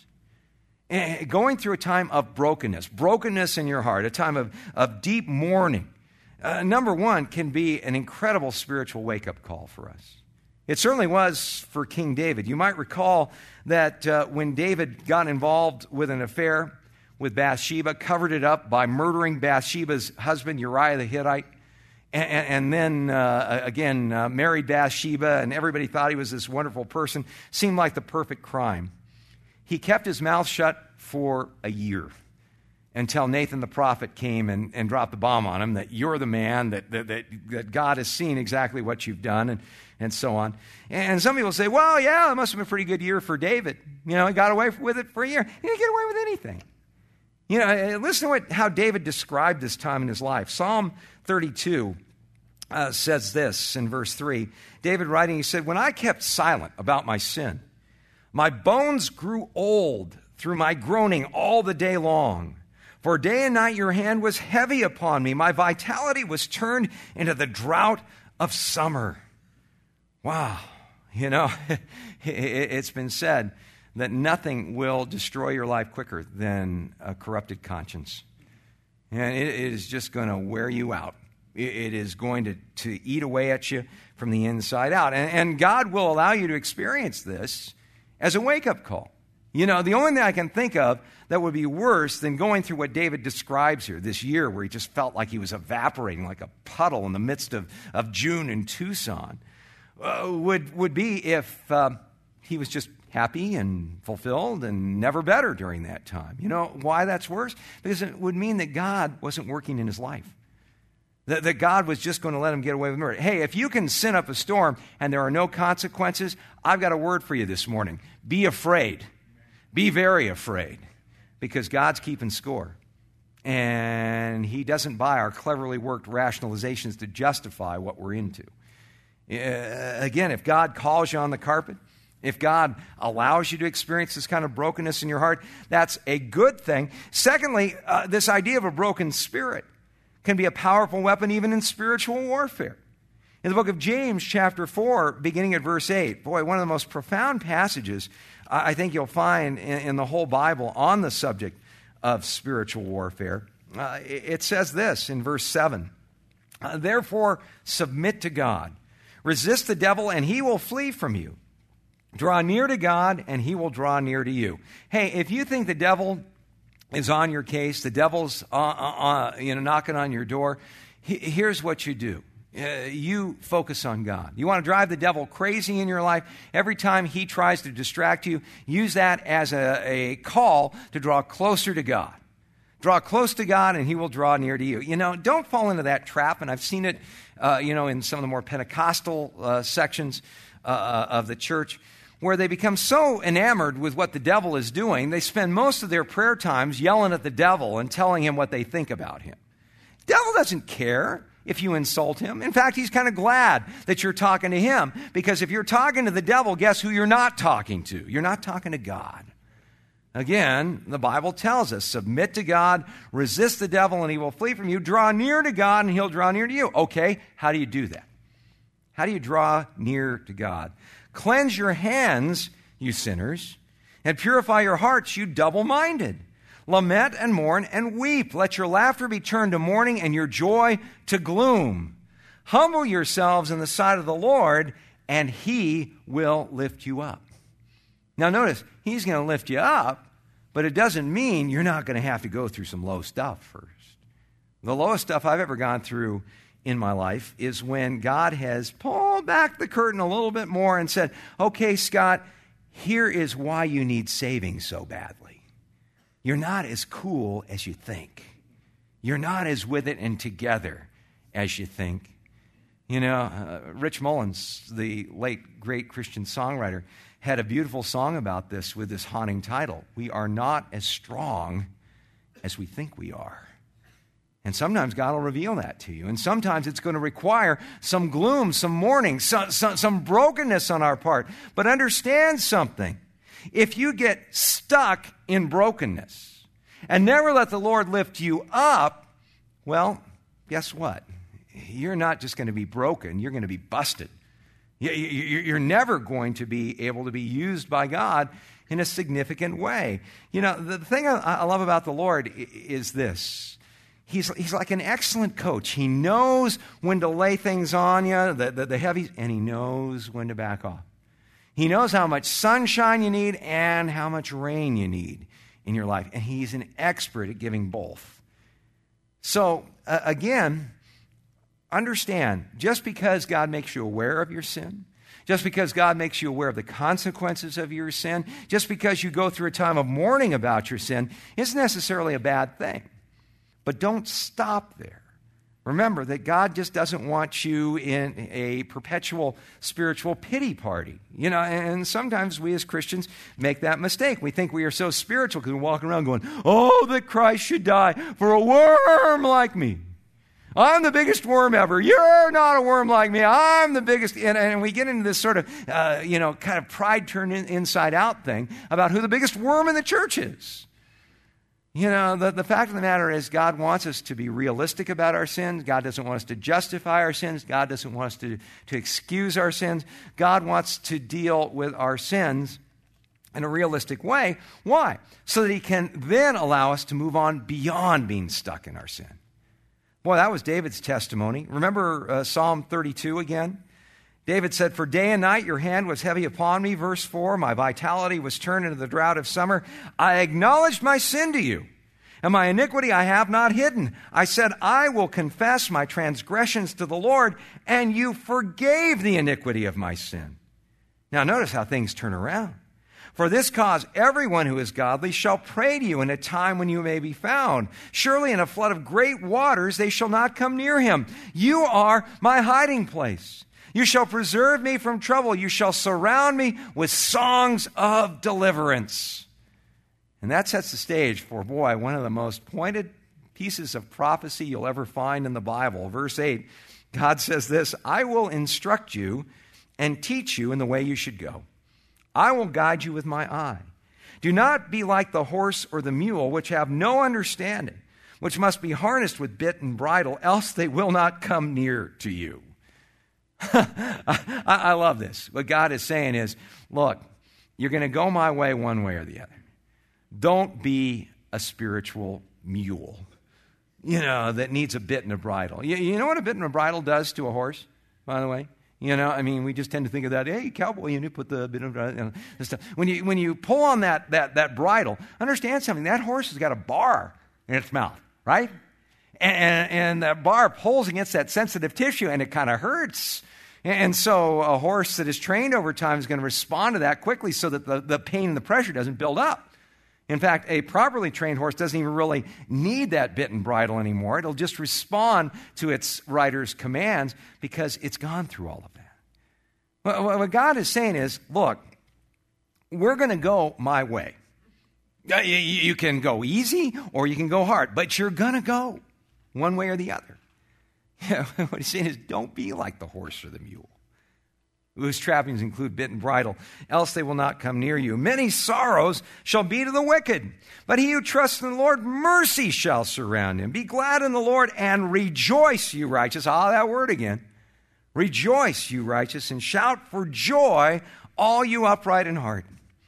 And going through a time of brokenness, brokenness in your heart, a time of, of deep mourning, uh, number one, can be an incredible spiritual wake-up call for us. It certainly was for King David. You might recall that uh, when David got involved with an affair with Bathsheba, covered it up by murdering Bathsheba's husband, Uriah the Hittite, and, and then, uh, again, uh, married Bathsheba, and everybody thought he was this wonderful person. Seemed like the perfect crime. He kept his mouth shut for a year until Nathan the prophet came and, and dropped the bomb on him, that you're the man, that, that, that, that God has seen exactly what you've done, and, and so on. And some people say, well, yeah, it must have been a pretty good year for David. You know, he got away with it for a year. He didn't get away with anything. You know, listen to what, how David described this time in his life. Psalm thirty-two uh, says this in verse three. David writing, he said, when I kept silent about my sin, my bones grew old through my groaning all the day long. For day and night your hand was heavy upon me. My vitality was turned into the drought of summer. Wow. You know, it's been said that nothing will destroy your life quicker than a corrupted conscience. And it is just going to wear you out. It is going to, to eat away at you from the inside out. And, and God will allow you to experience this as a wake-up call. You know, the only thing I can think of that would be worse than going through what David describes here, this year where he just felt like he was evaporating like a puddle in the midst of, of June in Tucson, uh, would, would be if uh, he was just happy and fulfilled and never better during that time. You know why that's worse? Because it would mean that God wasn't working in his life. That, that God was just going to let him get away with murder. Hey, if you can sin up a storm and there are no consequences, I've got a word for you this morning. Be afraid. Be very afraid. Because God's keeping score. And he doesn't buy our cleverly worked rationalizations to justify what we're into. Uh, again, if God calls you on the carpet, if God allows you to experience this kind of brokenness in your heart, that's a good thing. Secondly, uh, this idea of a broken spirit can be a powerful weapon even in spiritual warfare. In the book of James, chapter four, beginning at verse eight, boy, one of the most profound passages I think you'll find in, in the whole Bible on the subject of spiritual warfare. Uh, it says this in verse seven, uh, therefore submit to God. Resist the devil and he will flee from you. Draw near to God and he will draw near to you. Hey, if you think the devil is on your case, the devil's uh, uh, uh, you know, knocking on your door, he, here's what you do. Uh, you focus on God. You want to drive the devil crazy in your life? Every time he tries to distract you, use that as a, a call to draw closer to God. Draw close to God and he will draw near to you. You know, don't fall into that trap. And I've seen it, uh, you know, in some of the more Pentecostal uh, sections uh, of the church, where they become so enamored with what the devil is doing, they spend most of their prayer times yelling at the devil and telling him what they think about him. The devil doesn't care if you insult him. In fact, he's kind of glad that you're talking to him, because if you're talking to the devil, guess who you're not talking to? You're not talking to God. Again, the Bible tells us, submit to God, resist the devil, and he will flee from you. Draw near to God, and he'll draw near to you. Okay, how do you do that? How do you draw near to God? Cleanse your hands, you sinners, and purify your hearts, you double-minded. Lament and mourn and weep. Let your laughter be turned to mourning and your joy to gloom. Humble yourselves in the sight of the Lord, and he will lift you up. Now notice, he's going to lift you up, but it doesn't mean you're not going to have to go through some low stuff first. The lowest stuff I've ever gone through in my life is when God has pulled back the curtain a little bit more and said, okay, Scott, here is why you need saving so badly. You're not as cool as you think. You're not as with it and together as you think. You know, uh, Rich Mullins, the late great Christian songwriter, had a beautiful song about this with this haunting title, We Are Not As Strong As We Think We Are. And sometimes God will reveal that to you. And sometimes it's going to require some gloom, some mourning, some, some, some brokenness on our part. But understand something. If you get stuck in brokenness and never let the Lord lift you up, well, guess what? You're not just going to be broken. You're going to be busted. You're never going to be able to be used by God in a significant way. You know, the thing I love about the Lord is this. He's, he's like an excellent coach. He knows when to lay things on you, the, the, the heavies, and he knows when to back off. He knows how much sunshine you need and how much rain you need in your life. And he's an expert at giving both. So, uh, again, understand, just because God makes you aware of your sin, just because God makes you aware of the consequences of your sin, just because you go through a time of mourning about your sin, isn't necessarily a bad thing. But don't stop there. Remember that God just doesn't want you in a perpetual spiritual pity party. You know, and sometimes we as Christians make that mistake. We think we are so spiritual because we're walking around going, oh, that Christ should die for a worm like me. I'm the biggest worm ever. You're not a worm like me. I'm the biggest. And, and we get into this sort of, uh, you know, kind of pride turned in, inside out thing about who the biggest worm in the church is. You know, the, the fact of the matter is God wants us to be realistic about our sins. God doesn't want us to justify our sins. God doesn't want us to, to excuse our sins. God wants to deal with our sins in a realistic way. Why? So that he can then allow us to move on beyond being stuck in our sin. Boy, that was David's testimony. Remember uh, Psalm thirty-two again? David said, for day and night your hand was heavy upon me. Verse four, my vitality was turned into the drought of summer. I acknowledged my sin to you, and my iniquity I have not hidden. I said, I will confess my transgressions to the Lord, and you forgave the iniquity of my sin. Now notice how things turn around. For this cause, everyone who is godly shall pray to you in a time when you may be found. Surely in a flood of great waters they shall not come near him. You are my hiding place. You shall preserve me from trouble. You shall surround me with songs of deliverance. And that sets the stage for, boy, one of the most pointed pieces of prophecy you'll ever find in the Bible. Verse eight, God says this, I will instruct you and teach you in the way you should go. I will guide you with my eye. Do not be like the horse or the mule, which have no understanding, which must be harnessed with bit and bridle, else they will not come near to you. I, I love this. What God is saying is, look, you're going to go my way one way or the other. Don't be a a spiritual mule, you know, that needs a bit and a bridle. You, you know what a bit and a bridle does to a horse, by the way? You know, I mean, we just tend to think of that, hey, cowboy, you know, put the bit of, you know, this stuff. When you, when you pull on that, that, that bridle, understand something, that horse has got a bar in its mouth, right? And, and that bar pulls against that sensitive tissue, and it kind of hurts. And so a horse that is trained over time is going to respond to that quickly so that the, the pain and the pressure doesn't build up. In fact, a properly trained horse doesn't even really need that bit and bridle anymore. It'll just respond to its rider's commands because it's gone through all of that. What God is saying is, look, we're going to go my way. You can go easy or you can go hard, but you're going to go one way or the other. What he's saying is, don't be like the horse or the mule, whose trappings include bit and bridle, else they will not come near you. Many sorrows shall be to the wicked, but he who trusts in the Lord, mercy shall surround him. Be glad in the Lord and rejoice, you righteous. Ah, that word again. Rejoice, you righteous, and shout for joy, all you upright in heart.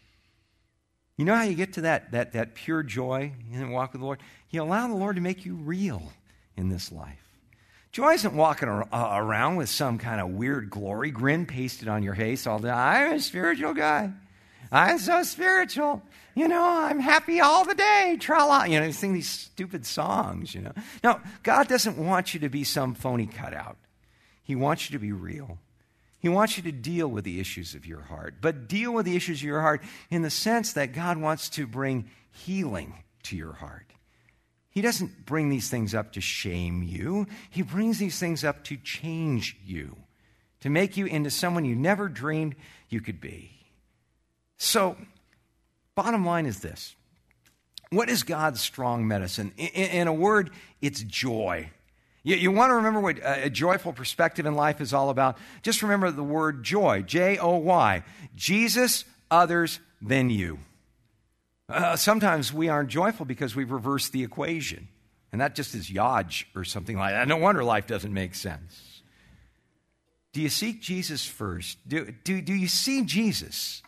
You know how you get to that, that, that pure joy in the walk with the Lord? You allow the Lord to make you real in this life. Joy isn't walking around with some kind of weird glory grin pasted on your face all the time. I'm a spiritual guy. I'm so spiritual. You know, I'm happy all the day. Tra-la. You know, you sing these stupid songs, you know. No, God doesn't want you to be some phony cutout. He wants you to be real. He wants you to deal with the issues of your heart. But deal with the issues of your heart in the sense that God wants to bring healing to your heart. He doesn't bring these things up to shame you. He brings these things up to change you, to make you into someone you never dreamed you could be. So, bottom line is this. What is God's strong medicine? In, in a word, it's joy. You, you want to remember what a, a joyful perspective in life is all about? Just remember the word joy, J O Y. Jesus, others, then you. Uh, sometimes we aren't joyful because we've reversed the equation. And that just is yodge or something like that. No wonder life doesn't make sense. Do you seek Jesus first? Do, do, do you see Jesus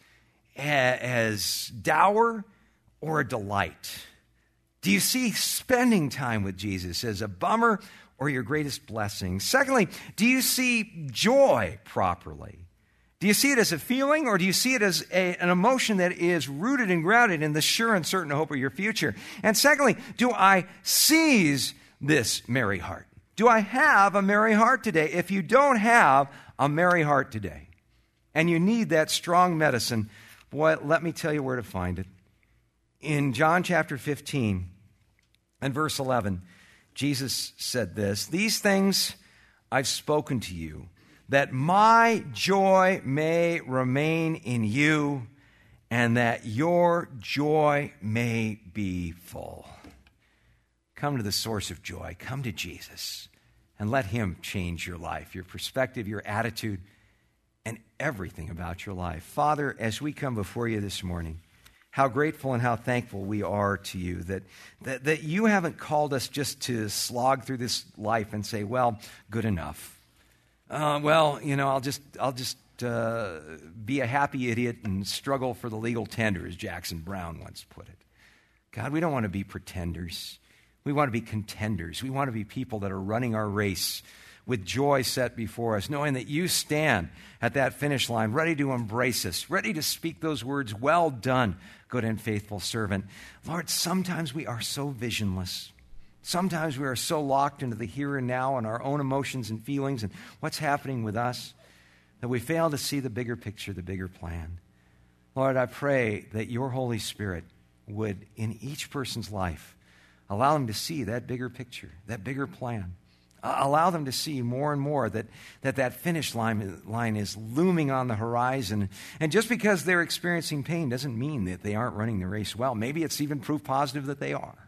as dour or a delight? Do you see spending time with Jesus as a bummer or your greatest blessing? Secondly, do you see joy properly? Do you see it as a feeling, or do you see it as a, an emotion that is rooted and grounded in the sure and certain hope of your future? And secondly, do I seize this merry heart? Do I have a merry heart today? If you don't have a merry heart today, and you need that strong medicine, boy, let me tell you where to find it. In John chapter fifteen and verse eleven, Jesus said this, "These things I've spoken to you, that my joy may remain in you, and that your joy may be full." Come to the source of joy. Come to Jesus, and let him change your life, your perspective, your attitude, and everything about your life. Father, as we come before you this morning, how grateful and how thankful we are to you that, that, that you haven't called us just to slog through this life and say, well, good enough. Uh, well, you know, I'll just I'll just uh, be a happy idiot and struggle for the legal tender, as Jackson Brown once put it. God, we don't want to be pretenders. We want to be contenders. We want to be people that are running our race with joy set before us, knowing that you stand at that finish line, ready to embrace us, ready to speak those words, "Well done, good and faithful servant." Lord, sometimes we are so visionless. Sometimes we are so locked into the here and now and our own emotions and feelings and what's happening with us that we fail to see the bigger picture, the bigger plan. Lord, I pray that your Holy Spirit would, in each person's life, allow them to see that bigger picture, that bigger plan. Uh, allow them to see more and more that that, that finish line, line is looming on the horizon. And just because they're experiencing pain doesn't mean that they aren't running the race well. Maybe it's even proof positive that they are.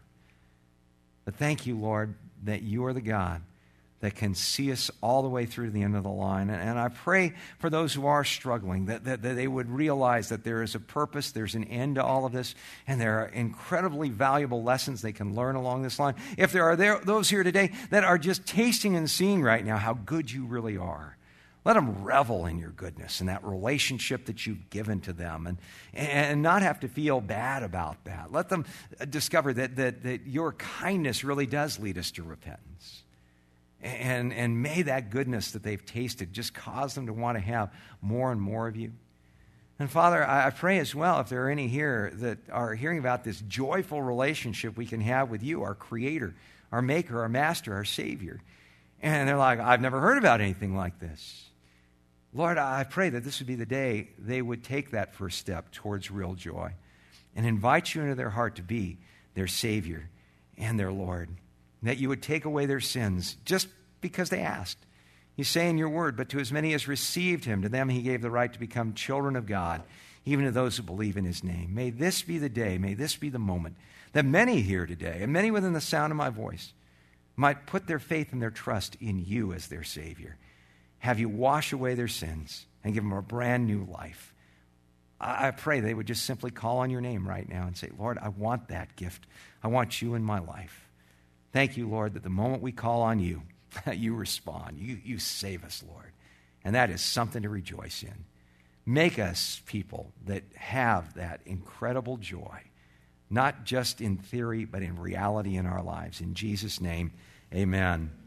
But thank you, Lord, that you are the God that can see us all the way through to the end of the line. And, and I pray for those who are struggling, that, that, that they would realize that there is a purpose, there's an end to all of this, and there are incredibly valuable lessons they can learn along this line. If there are there, those here today that are just tasting and seeing right now how good you really are, Let them revel in your goodness and that relationship that you've given to them, and, and not have to feel bad about that. Let them discover that, that, that your kindness really does lead us to repentance. And, and may that goodness that they've tasted just cause them to want to have more and more of you. And Father, I pray as well, if there are any here that are hearing about this joyful relationship we can have with you, our Creator, our Maker, our Master, our Savior, and they're like, I've never heard about anything like this. Lord, I pray that this would be the day they would take that first step towards real joy and invite you into their heart to be their Savior and their Lord, and that you would take away their sins just because they asked. You say in your word, but to as many as received him, to them he gave the right to become children of God, even to those who believe in his name. May this be the day, may this be the moment that many here today, and many within the sound of my voice, might put their faith and their trust in you as their Savior. Have you wash away their sins and give them a brand new life. I pray they would just simply call on your name right now and say, Lord, I want that gift. I want you in my life. Thank you, Lord, that the moment we call on you, you respond. You, you save us, Lord. And that is something to rejoice in. Make us people that have that incredible joy, not just in theory, but in reality in our lives. In Jesus' name, amen.